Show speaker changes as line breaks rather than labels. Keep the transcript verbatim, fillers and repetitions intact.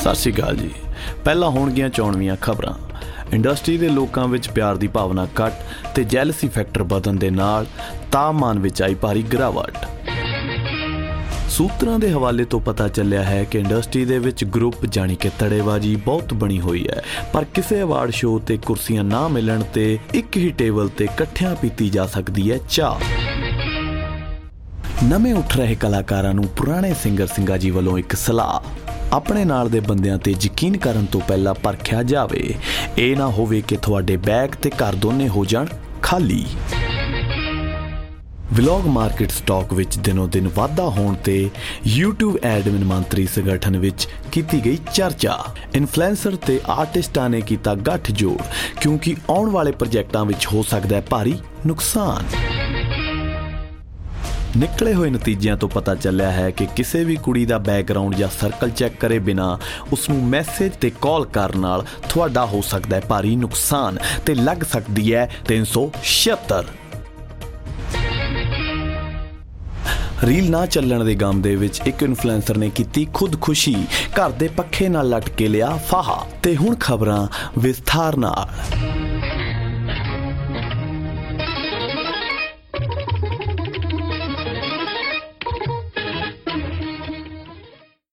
ਸਤਿ ਸ਼੍ਰੀ ਅਕਾਲ ਜੀ। ਪਹਿਲਾਂ ਹੋਣਗੀਆਂ ਚੋਣਵੀਆਂ ਖਬਰਾਂ। ਇੰਡਸਟਰੀ ਦੇ ਲੋਕਾਂ ਵਿੱਚ ਪਿਆਰ ਦੀ ਭਾਵਨਾ ਘੱਟ ਤੇ ਜੈਲਸੀ ਫੈਕਟਰ ਵਧਣ ਦੇ ਨਾਲ ਤਾਪਮਾਨ ਵਿੱਚ ਆਈ ਭਾਰੀ ਗਿਰਾਵਟ। ਸੂਤਰਾਂ ਦੇ ਹਵਾਲੇ ਤੋਂ ਪਤਾ ਚੱਲਿਆ ਹੈ ਕਿ ਇੰਡਸਟਰੀ ਦੇ ਵਿੱਚ ਗਰੁੱਪ ਜਾਣੀ ਕਿ ਧੜੇਬਾਜ਼ੀ ਬਹੁਤ ਬਣੀ ਹੋਈ ਹੈ, ਪਰ ਕਿਸੇ ਅਵਾਰਡ ਸ਼ੋਅ ਤੇ ਕੁਰਸੀਆਂ ਨਾ ਮਿਲਣ ਤੇ ਇੱਕ ਹੀ ਟੇਬਲ ਤੇ ਇਕੱਠਿਆਂ ਪੀਤੀ ਜਾ ਸਕਦੀ ਹੈ ਚਾਹ। ਨਵੇਂ ਉੱਠ ਰਹੇ ਕਲਾਕਾਰਾਂ ਨੂੰ ਪੁਰਾਣੇ ਸਿੰਗਰ ਸਿੰਘਾ ਜੀ ਵੱਲੋਂ ਇੱਕ ਸਲਾਹ, ਆਪਣੇ ਨਾਲ ਦੇ ਬੰਦਿਆਂ ਤੇ ਯਕੀਨ ਕਰਨ ਤੋਂ ਪਹਿਲਾਂ ਪਰਖਿਆ ਜਾਵੇ। ਇਹ ਨਾ ਹੋਵੇ ਕਿ ਤੁਹਾਡੇ ਬੈਗ ਤੇ ਘਰ ਦੋਨੇ ਹੋ ਜਾਣ ਖਾਲੀ। ਵਲੌਗ ਮਾਰਕੀਟ ਸਟਾਕ ਵਿੱਚ ਦਿਨੋਂ ਦਿਨ ਵਾਧਾ ਹੋਣ ਤੇ YouTube ਐਡਮਿਨ ਮੰਤਰੀ ਸੰਗਠਨ ਵਿੱਚ ਕੀਤੀ ਗਈ ਚਰਚਾ। ਇਨਫਲੂਐਂਸਰ ਤੇ ਆਰਟਿਸਟਾਂ ਨੇ ਕੀਤਾ ਗੱਠਜੋੜ ਕਿਉਂਕਿ ਆਉਣ ਵਾਲੇ ਪ੍ਰੋਜੈਕਟਾਂ ਵਿੱਚ ਹੋ ਸਕਦਾ ਹੈ ਭਾਰੀ ਨੁਕਸਾਨ। ਨਿਕਲੇ ਹੋਏ ਨਤੀਜਿਆਂ ਤੋਂ ਪਤਾ ਚੱਲਿਆ ਹੈ ਕਿ ਕਿਸੇ ਵੀ ਕੁੜੀ ਦਾ ਬੈਕਗਰਾਉਂਡ ਜਾਂ ਸਰਕਲ ਚੈੱਕ ਕਰੇ ਬਿਨਾਂ ਉਸ ਨੂੰ ਮੈਸੇਜ ਤੇ ਕਾਲ ਕਰਨ ਨਾਲ ਤੁਹਾਡਾ ਹੋ ਸਕਦਾ ਹੈ ਭਾਰੀ ਨੁਕਸਾਨ ਤੇ ਲੱਗ ਸਕਦੀ ਹੈ ਤਿੰਨ ਸੌ ਛਿਅੱਤਰ। ਰੀਲ ਨਾ ਚੱਲਣ ਦੇ ਗਮ ਦੇ ਵਿੱਚ ਇੱਕ ਇਨਫਲੂਐਂਸਰ ਨੇ ਕੀਤੀ ਖੁਦਕੁਸ਼ੀ, ਘਰ ਦੇ ਪੱਖੇ ਨਾਲ ਲਟਕੇ ਲਿਆ ਫਾਹਾ। ਤੇ ਹੁਣ ਖਬਰਾਂ ਵਿਸਥਾਰ ਨਾਲ।